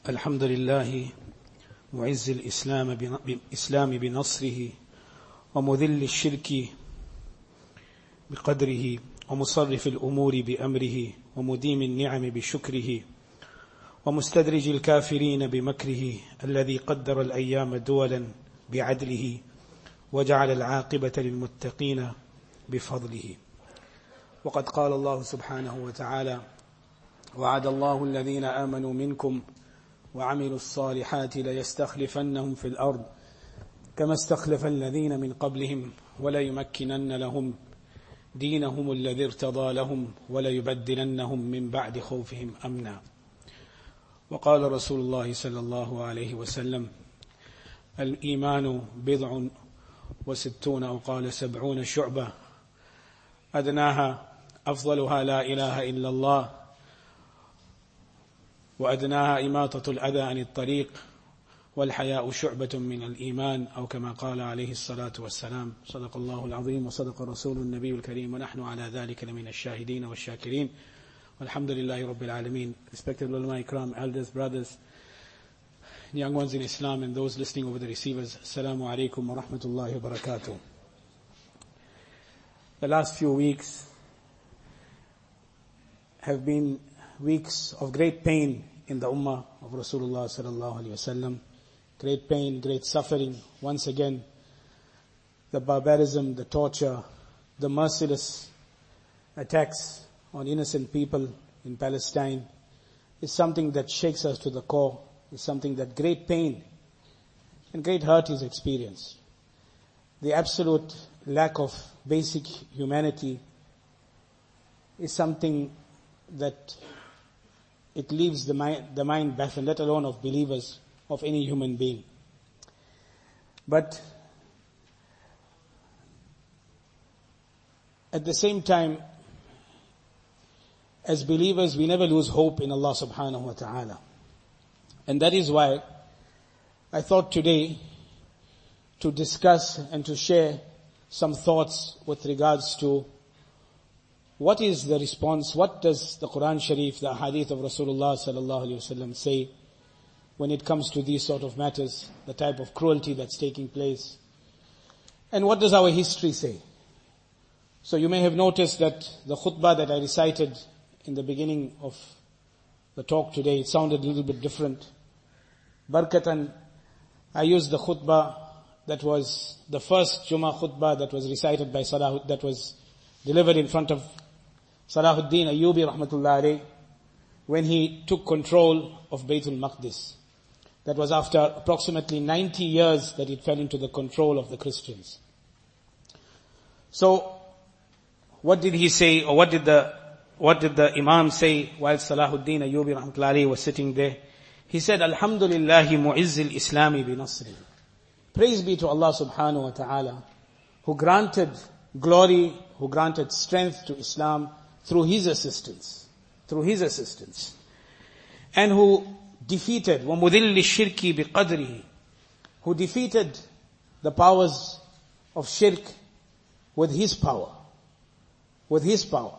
الحمد لله معز الإسلام بنصره ومذل الشرك بقدره ومصرف الأمور بأمره ومديم النعم بشكره ومستدرج الكافرين بمكره الذي قدر الأيام دولا بعدله وجعل العاقبة للمتقين بفضله. وقد قال الله سبحانه وتعالى: وعد الله الذين آمنوا منكم وعملوا الصالحات ليستخلفنهم في الأرض كما استخلف الذين من قبلهم وليمكنن لهم دينهم الذي ارتضى لهم وليبدلنهم من بعد خوفهم أمنا. وقال رسول الله صلى الله عليه وسلم: الإيمان 69 أو قال 70 شعبة أدناها أفضلها لا إله إلا الله وأدناها إماطة الأذى عن الطريق والحياء شعبة من الإيمان أو كما قال عليه الصلاة والسلام. صدق الله العظيم وصدق رسول النبي الكريم ونحن على ذلك لمن الشاهدين والشاكرين والحمد لله رب العالمين. Respected ulama ikram, elders, brothers, young ones in Islam and those listening over the receivers, Assalamu alaikum wa rahmatullahi wa barakatuh. The last few weeks have been weeks of great pain in the ummah of Rasulullah sallallahu alaihi wasallam. Great pain, great suffering. Once again, the barbarism, the torture, the merciless attacks on innocent people in Palestine is something that shakes us to the core. Is something that great pain and great hurt is experienced. The absolute lack of basic humanity is something that it leaves the mind baffled, let alone of believers, of any human being. But at the same time, as believers, we never lose hope in Allah subhanahu wa ta'ala. And that is why I thought today to discuss and to share some thoughts with regards to what is the response, what does the Quran Sharif, the hadith of Rasulullah sallallahu alaihi wasallam say when it comes to these sort of matters, the type of cruelty that's taking place, and what does our history say? So you may have noticed that the khutbah that I recited in the beginning of the talk today, it sounded a little bit different. Barakatan, I used the khutbah that was the first Jummah khutbah that was recited by that was delivered in front of Salahuddin Ayyubi rahmatullah alayh when he took control of Baytul Maqdis. That was after approximately 90 years that it fell into the control of the Christians. So, what did he say, or what did the Imam say while Salahuddin Ayyubi rahmatullah alayh was sitting there? He said, Alhamdulillahi mu'izzil islami bi nasri. Praise be to Allah subhanahu wa ta'ala, who granted glory, who granted strength to Islam through His assistance. And who defeated, وَمُذِلِّ الشِّرْكِ بِقَدْرِهِ, who defeated the powers of shirk with His power. وَمُسْتَدْرِجِ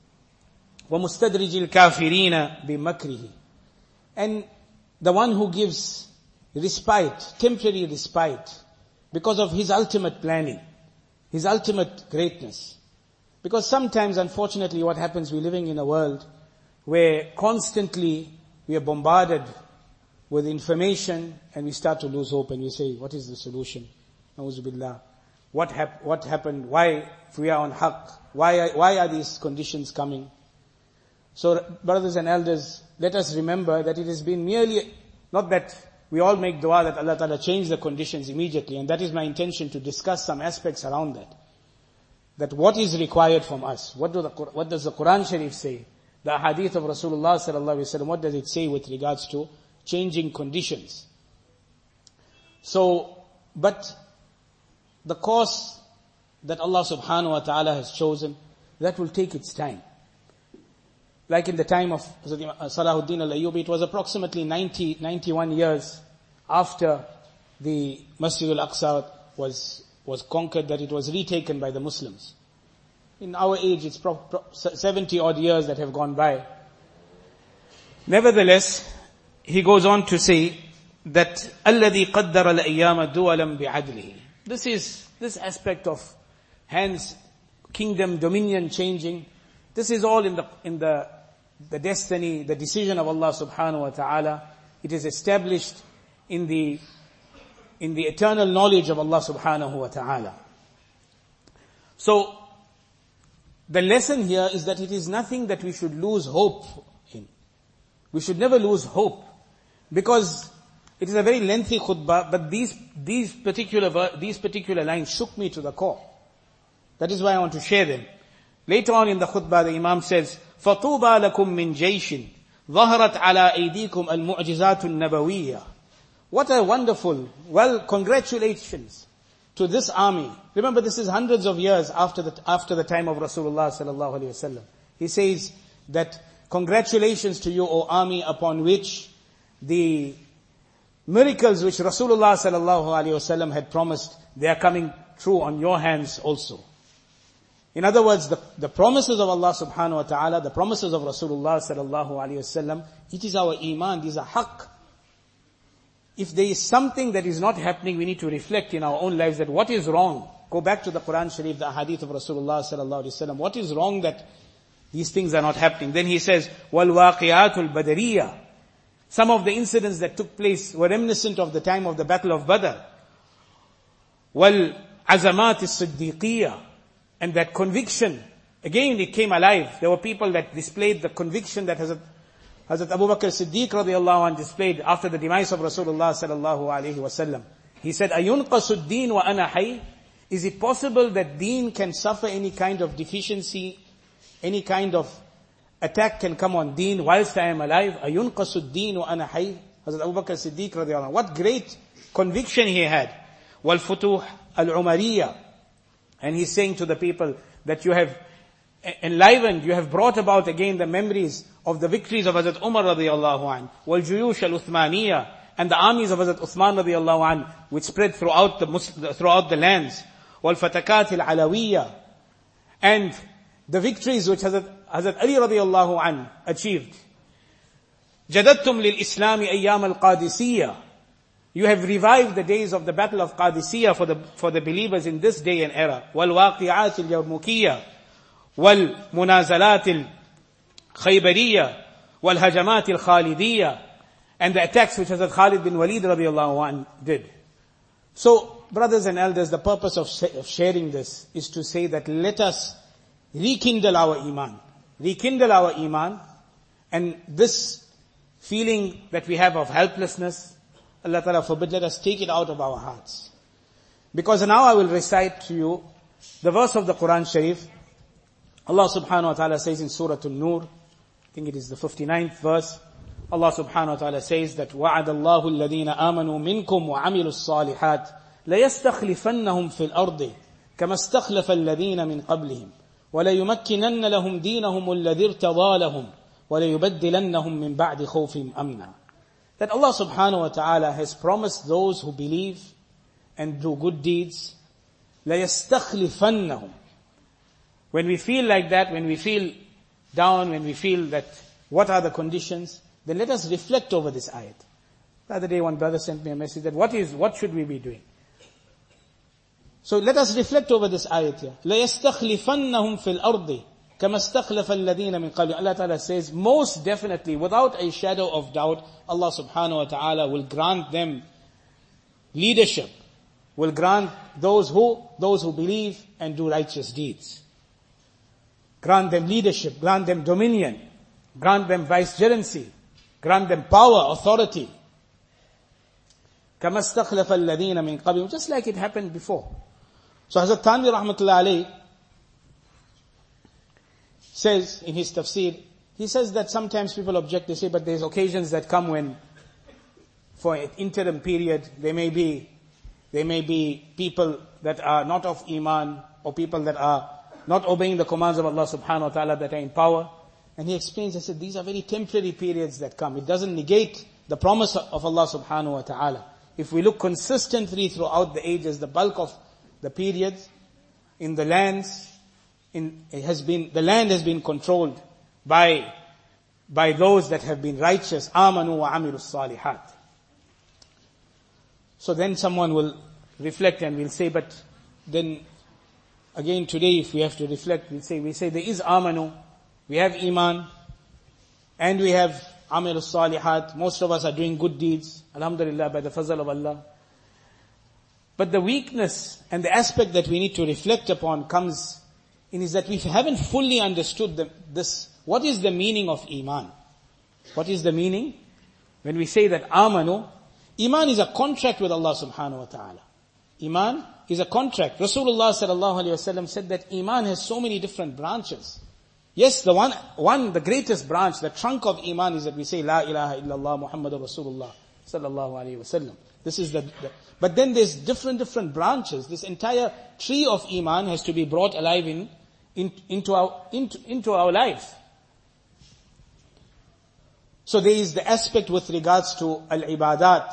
الْكَافِرِينَ بِمَكْرِهِ, and the one who gives respite, temporary respite, because of His ultimate planning, His ultimate greatness. Because sometimes, unfortunately, what happens, we're living in a world where constantly we are bombarded with information and we start to lose hope and we say, what is the solution? Na'udhu billah. What happened? Why, if we are on haqq, why are these conditions coming? So, brothers and elders, let us remember that it has been merely, not that we all make dua that Allah Ta'ala change the conditions immediately, and that is my intention to discuss some aspects around that. That what is required from us? What does the Quran Sharif say? The hadith of Rasulullah sallallahu alaihi wasallam, what does it say with regards to changing conditions? So, but the course that Allah subhanahu wa ta'ala has chosen, that will take its time. Like in the time of Salahuddin al-Ayyubi, it was approximately 91 years after the Masjid al-Aqsa was conquered that it was retaken by the Muslims. In our age, it's 70 odd years that have gone by. Nevertheless, he goes on to say that الذي قدر الأيام دولا بعدله. This aspect of hands, kingdom, dominion changing. This is all in the destiny, the decision of Allah subhanahu wa ta'ala. It is established in the eternal knowledge of Allah subhanahu wa ta'ala. So, the lesson here is that it is nothing that we should lose hope in. We should never lose hope. Because it is a very lengthy khutbah, but these particular lines shook me to the core. That is why I want to share them. Later on in the khutbah, the Imam says, فَطُوبَى لَكُم مِّن جَيْشٍ ظَهَرَتْ عَلَىٰ أَيْدِيكُمْ الْمُعْجِزَاتُ النَّبَوِيَّةُ. What a wonderful, congratulations to this army. Remember, this is hundreds of years after the time of Rasulullah sallallahu alaihi wasallam. He says that congratulations to you, O army, upon which the miracles which Rasulullah sallallahu alaihi wasallam had promised, they are coming true on your hands also. In other words, the promises of Allah subhanahu wa ta'ala, the promises of Rasulullah sallallahu alaihi wasallam, it is our iman, these are haqq. If there is something that is not happening, we need to reflect in our own lives that what is wrong. Go back to the Quran Sharif, the hadith of Rasulullah sallallahu alaihi wasallam. What is wrong that these things are not happening? Then he says, وَالْوَاقِعَاتُ الْبَدَرِيَّةِ. Some of the incidents that took place were reminiscent of the time of the Battle of Badr. وَالْعَزَمَاتِ الصِّدِّيقِيَّةِ. And that conviction, again it came alive. There were people that displayed the conviction that Hazrat Abu Bakr Siddiq radiallahu anhu displayed after the demise of Rasulullah sallallahu alaihi wasallam. He said, أَيُنْقَصُ الدِّينُ وَأَنَا حَيٍّ. Is it possible that deen can suffer any kind of deficiency, any kind of attack can come on deen whilst I am alive? أَيُنْقَصُ الدِّينُ وَأَنَا حَيٍّ. Hazrat Abu Bakr Siddiq radiallahu anhu. What great conviction he had. وَالْفُتُوحِ الْعُمَرِيَّةِ. And he's saying to the people that you have enlivened, you have brought about again the memories of the victories of Hazrat Umar radiallahu anhu, وَالْجُيُوشَ الْأُثْمَانِيَّةِ, and the armies of Hazrat Uthman radiallahu anhu, which spread throughout the lands, وَالْفَتَكَاتِ الْعَلَوِيَّةِ, and the victories which Hazrat Ali radiallahu anhu achieved. جَدَدْتُمْ لِلْإِسْلَامِ أَيَّامَ الْقَادِسِيَّةِ. You have revived the days of the battle of Qadisiyah for the believers in this day and era. وَالْوَاقِعَاتِ الْيَوْمُكِيَّةِ وَالْمُنَازَلَاتِ الْخَيْبَرِيَّةِ وَالْهَجَمَاتِ الْخَالِدِيَّةِ, and the attacks which Hazrat Khalid bin Walid radiallahu anhu did. So, brothers and elders, the purpose of sharing this is to say that let us rekindle our iman. Rekindle our iman, and this feeling that we have of helplessness, Allah Ta'ala forbid, let us take it out of our hearts. Because now I will recite to you the verse of the Quran Sharif. Allah subhanahu wa ta'ala says in Surah An-Nur, I think it is the 59th verse, Allah subhanahu wa ta'ala says that وَعَدَ اللَّهُ الَّذِينَ آمَنُوا مِنْكُمْ وَعَمِلُوا الصَّالِحَاتِ لَيَسْتَخْلِفَنَّهُمْ فِي الْأَرْضِ كَمَا اسْتَخْلَفَ الَّذِينَ مِنْ قَبْلِهِمْ وَلَيُمَكِّنَنَّ لَهُمْ دِينَهُمُ الَّذِي ارْتَضَىٰ لَهُمْ وَلَيُبَدِّلَنَّهُمْ مِنْ بَعْدِ خَوْفِهِمْ أَمْنًا. That Allah subhanahu wa ta'ala has promised those who believe and do good deeds, لَيَسْتَخْلِفَنَّهُمْ. When we feel like that, when we feel down, when we feel that what are the conditions, then let us reflect over this ayat. The other day one brother sent me a message that what should we be doing? So let us reflect over this ayat here. لَيَسْتَخْلِفَنَّهُمْ فِي الْأَرْضِ كَمَا اسْتَخْلَفَ الَّذِينَ مِنْ قَبْلِهِمْ. Allah Ta'ala says, most definitely, without a shadow of doubt, Allah subhanahu wa ta'ala will grant them leadership, will grant those who believe and do righteous deeds. Grant them leadership, grant them dominion, grant them vicegerency, grant them power, authority. كَمَا اسْتَخْلَفَ الَّذِينَ مِنْ قَبْلِهِمْ. Just like it happened before. So Hazrat Thanvi rahmatullahi alayhi says in his tafsir, he says that sometimes people object, they say, but there's occasions that come when, for an interim period, there may be people that are not of iman, or people that are not obeying the commands of Allah subhanahu wa ta'ala that are in power. And he explains, he said, these are very temporary periods that come. It doesn't negate the promise of Allah subhanahu wa ta'ala. If we look consistently throughout the ages, the bulk of the periods in the lands, the land has been controlled by by those that have been righteous. آمَنُوا وَعَمِلُوا الصَّالِحَاتِ. So then someone will reflect and will say, but then again today if we have to reflect, we say there is amanu, we have iman, and we have amalus salihat. Most of us are doing good deeds, alhamdulillah, by the fazl of Allah. But the weakness and the aspect that we need to reflect upon comes in is that we haven't fully understood this. What is the meaning of iman? What is the meaning? When we say that amanu, iman is a contract with Allah subhanahu wa ta'ala. Iman is a contract. Rasulullah sallallahu alayhi wasallam said that iman has so many different branches. Yes, the greatest branch, the trunk of iman is that we say La ilaha illallah Muhammadur Rasulullah sallallahu alayhi wasallam. This is but then there's different branches. This entire tree of iman has to be brought alive into our life. So there is the aspect with regards to al-ibadat,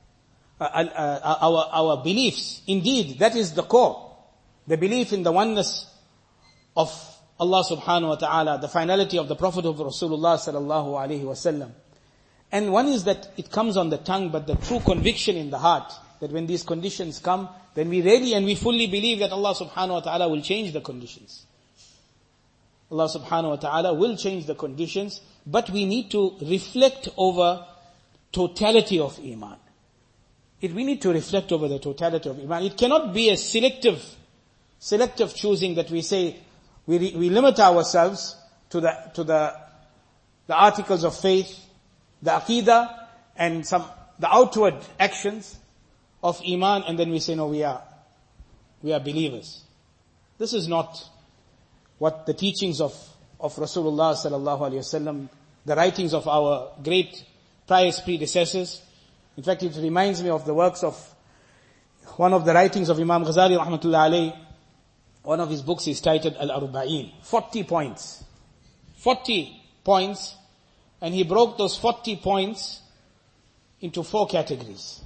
our beliefs. Indeed, that is the core. The belief in the oneness of Allah subhanahu wa ta'ala, the finality of the Prophet of Rasulullah sallallahu alayhi wasallam. And one is that it comes on the tongue, but the true conviction in the heart, that when these conditions come, then we really and we fully believe that Allah subhanahu wa ta'ala will change the conditions. Allah subhanahu wa ta'ala will change the conditions, but we need to reflect over totality of iman. We need to reflect over the totality of iman. It cannot be a selective choosing that we say, we limit ourselves to the articles of faith, the aqidah, and the outward actions of iman, and then we say, no, we are believers. This is not what the teachings of Rasulullah sallallahu alaihi wasallam, the writings of our great pious predecessors. In fact, it reminds me of the works of one of the writings of Imam Ghazali rahmatullah alayhi. One of his books is titled Al-Arba'in. 40 points. 40 points. And he broke those 40 points into 4 categories.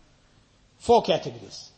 4 categories.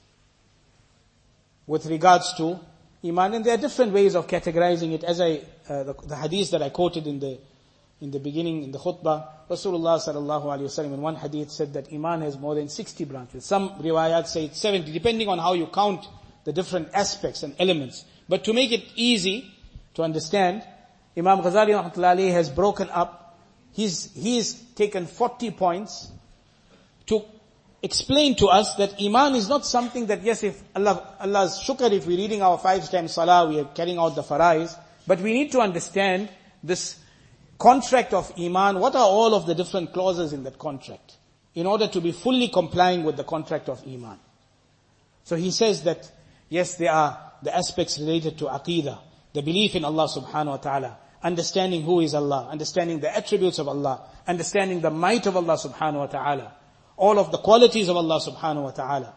With regards to iman. And there are different ways of categorizing it. As the hadith that I quoted in the beginning, in the khutbah, Rasulullah sallallahu alayhi wasallam in one hadith said that iman has more than 60 branches. Some riwayat say it's 70, depending on how you count the different aspects and elements. But to make it easy to understand, Imam Ghazali rahmatullahi alayhi has broken up, he's taken 40 points to explain to us that iman is not something that, yes, if Allah's shukr, if we're reading our 5 times salah, we are carrying out the farais, but we need to understand this contract of iman. What are all of the different clauses in that contract in order to be fully complying with the contract of iman? So he says that, yes, there are the aspects related to aqidah, the belief in Allah subhanahu wa ta'ala, understanding who is Allah, understanding the attributes of Allah, understanding the might of Allah subhanahu wa ta'ala, all of the qualities of Allah subhanahu wa ta'ala.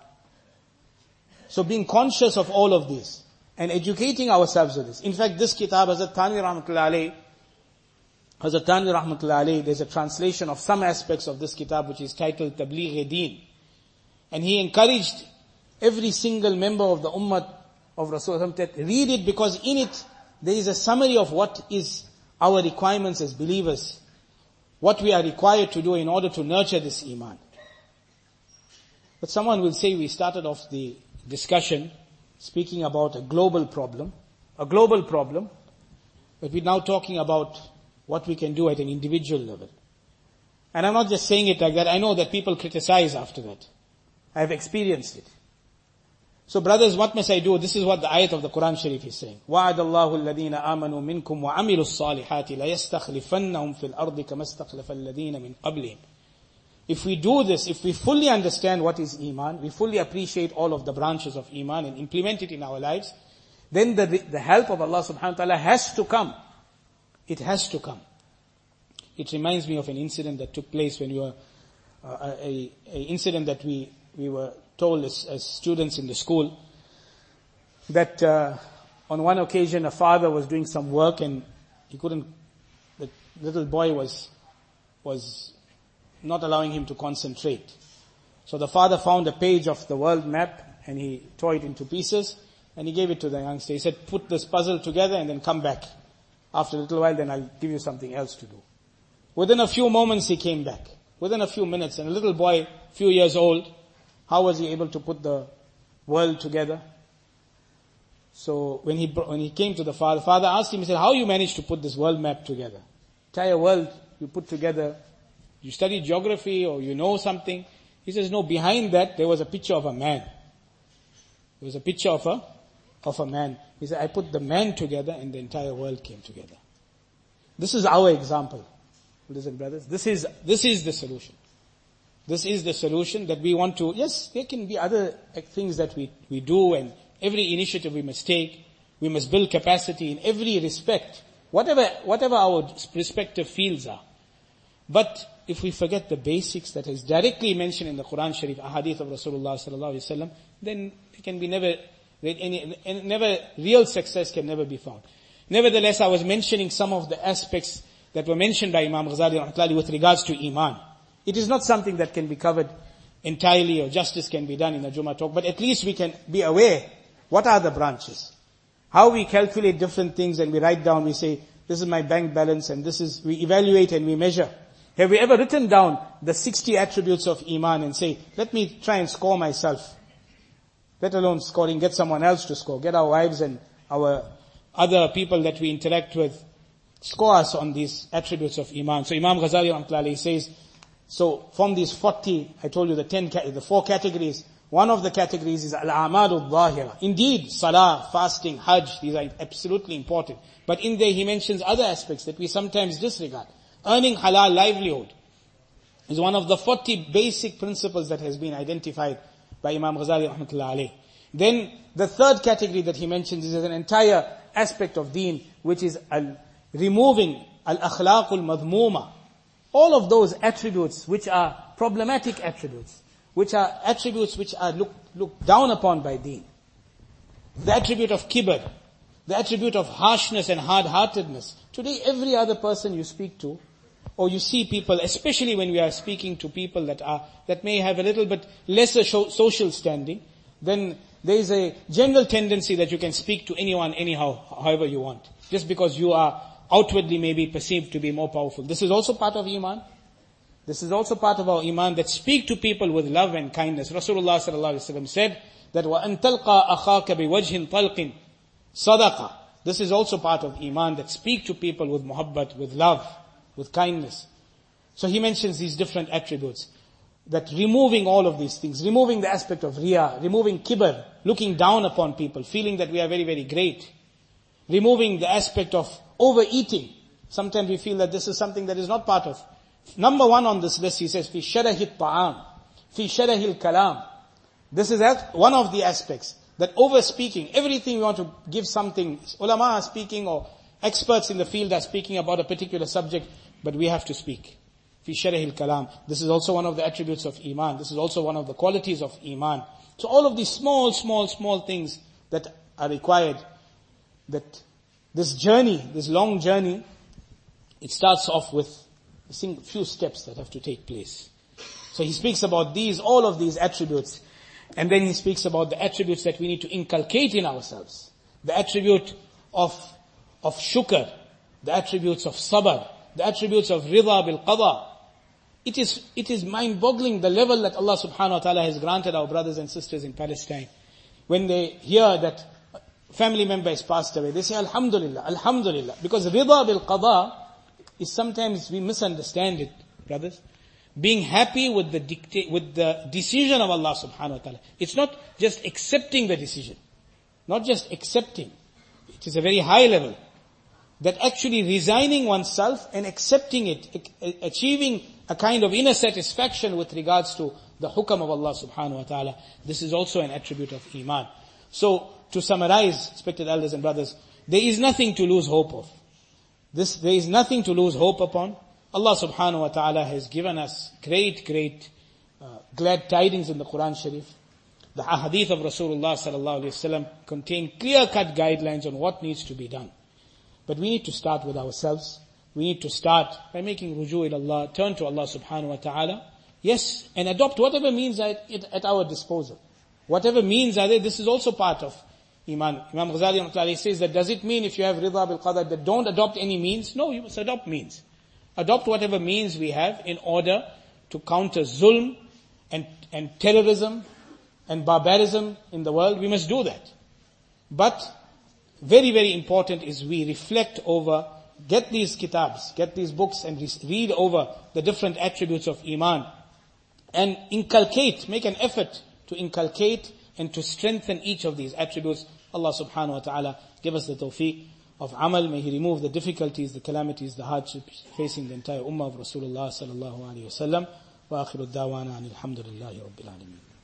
So being conscious of all of this and educating ourselves with this. In fact, this kitab, Hazrat Thanvi rahmatullahi alayhi, there's a translation of some aspects of this kitab which is titled Tabligh-e-Deen. And he encouraged every single member of the ummah of Rasulullah to read it, because in it there is a summary of what is our requirements as believers, what we are required to do in order to nurture this iman. But someone will say we started off the discussion speaking about a global problem, but we're now talking about what we can do at an individual level. And I'm not just saying it like that. I know that people criticize after that. I have experienced it. So brothers, what must I do? This is what the ayat of the Quran Sharif is saying. وَعَدَ اللَّهُ الَّذِينَ آمَنُوا مِنْكُمْ وَعَمِلُوا الصَّالِحَاتِ لَيَسْتَخْلِفَنَّهُمْ فِي الْأَرْضِ كَمَا اسْتَخْلَفَ الَّذِينَ مِنْ قَبْلِهِمْ. If we do this, if we fully understand what is iman, we fully appreciate all of the branches of iman and implement it in our lives, then the help of Allah subhanahu wa ta'ala has to come. It has to come. It reminds me of an incident that took place when we were, a incident that we were told as students in the school, that on one occasion a father was doing some work and the little boy was not allowing him to concentrate. So the father found a page of the world map and he tore it into pieces and he gave it to the youngster. He said, put this puzzle together and then come back. After a little while, then I'll give you something else to do. Within a few moments he came back. Within a few minutes. And a little boy, few years old, how was he able to put the world together? So when he came to the father asked him, he said, how you managed to put this world map together? Entire world you put together. You studied geography or you know something? He says, no, behind that there was a picture of a man. There was a picture of a man. He said, I put the man together and the entire world came together. This is our example. Listen, brothers, this is the solution. This is the solution that we want to, yes, there can be other things that we do, and every initiative we must take. We must build capacity in every respect, whatever our respective fields are. But if we forget the basics that is directly mentioned in the Quran Sharif, ahadith of Rasulullah sallallahu alaihi wasallam, then it can be never real success can never be found. Nevertheless, I was mentioning some of the aspects that were mentioned by Imam Ghazali rahmatullahi with regards to Iman. It is not something that can be covered entirely or justice can be done in a Jummah talk, but at least we can be aware what are the branches. How we calculate different things and we write down, we say, this is my bank balance and we evaluate and we measure. Have we ever written down the 60 attributes of Iman and say, let me try and score myself? Let alone scoring, get someone else to score, get our wives and our other people that we interact with, score us on these attributes of Iman. So Imam Ghazali rahmatullahi says, so from these 40, I told you the 4 categories, one of the categories is al-a'malu al-zahira. Indeed, salah, fasting, hajj, these are absolutely important. But in there he mentions other aspects that we sometimes disregard. Earning halal livelihood is one of the 40 basic principles that has been identified by Imam Ghazali rahmatullahi alayh. Then the third category that he mentions is an entire aspect of deen, which is removing al-akhlaqul madhmuma. All of those attributes which are problematic attributes, which are attributes which are looked down upon by deen. The attribute of kibr, the attribute of harshness and hard-heartedness. Today every other person you speak to, or you see people, especially when we are speaking to people that may have a little bit lesser social standing, then there is a general tendency that you can speak to anyone anyhow, however you want. Just because you are outwardly maybe perceived to be more powerful. This is also part of Iman. This is also part of our Iman, that speak to people with love and kindness. Rasulullah sallallahu alaihi wasallam said that وَأَن تَلْقَى أَخَاكَ بِوَجْهٍ طَلْقٍ صَدَقَةً. This is also part of Iman, that speak to people with muhabbat, with love, with kindness. So he mentions these different attributes. That removing all of these things, removing the aspect of riya, removing kibr, looking down upon people, feeling that we are very, very great. Removing the aspect of overeating. Sometimes we feel that this is something that is not part of. Number 1 on this list, he says, fi sharahi ta'am, fi sharahi kalam. This is one of the aspects. That over speaking, everything we want to give something, ulama are speaking or experts in the field are speaking about a particular subject, but we have to speak. Fi sharahil kalam. This is also one of the attributes of Iman. This is also one of the qualities of Iman. So all of these small things that are required, that this journey, this long journey, it starts off with a few steps that have to take place. So he speaks about all of these attributes. And then he speaks about the attributes that we need to inculcate in ourselves. The attribute of shukr, the attributes of sabr, the attributes of rida bil qada. It is mind-boggling the level that Allah subhanahu wa ta'ala has granted our brothers and sisters in Palestine. When they hear that family member is passed away, they say alhamdulillah, alhamdulillah. Because rida bil qada is sometimes we misunderstand it, brothers. Being happy with the decision of Allah subhanahu wa ta'ala. It's not just accepting the decision. Not just accepting. It is a very high level. That actually resigning oneself and accepting it, achieving a kind of inner satisfaction with regards to the hukam of Allah subhanahu wa ta'ala. This is also an attribute of Iman. So, to summarize, respected elders and brothers, there is nothing to lose hope of. There is nothing to lose hope upon. Allah subhanahu wa ta'ala has given us great glad tidings in the Quran Sharif. The ahadith of Rasulullah sallallahu alaihi wasallam contain clear-cut guidelines on what needs to be done. But we need to start with ourselves. We need to start by making ruju' ila Allah, turn to Allah subhanahu wa ta'ala. Yes, and adopt whatever means at our disposal. Whatever means are there, this is also part of Iman. Imam Ghazali says that does it mean if you have rida bil qadar that don't adopt any means? No, you must adopt means. adopt whatever means we have in order to counter zulm and terrorism and barbarism in the world. We must do that. But very, very important is we reflect over, get these kitabs, get these books and read over the different attributes of Iman and inculcate, make an effort to inculcate and to strengthen each of these attributes. Allah subhanahu wa ta'ala give us the tawfiq of amal. May He remove the difficulties, the calamities, the hardships facing the entire ummah of Rasulullah sallallahu alayhi wa sallam. Wa akhiru da'wana alhamdulillahi rabbil alameen.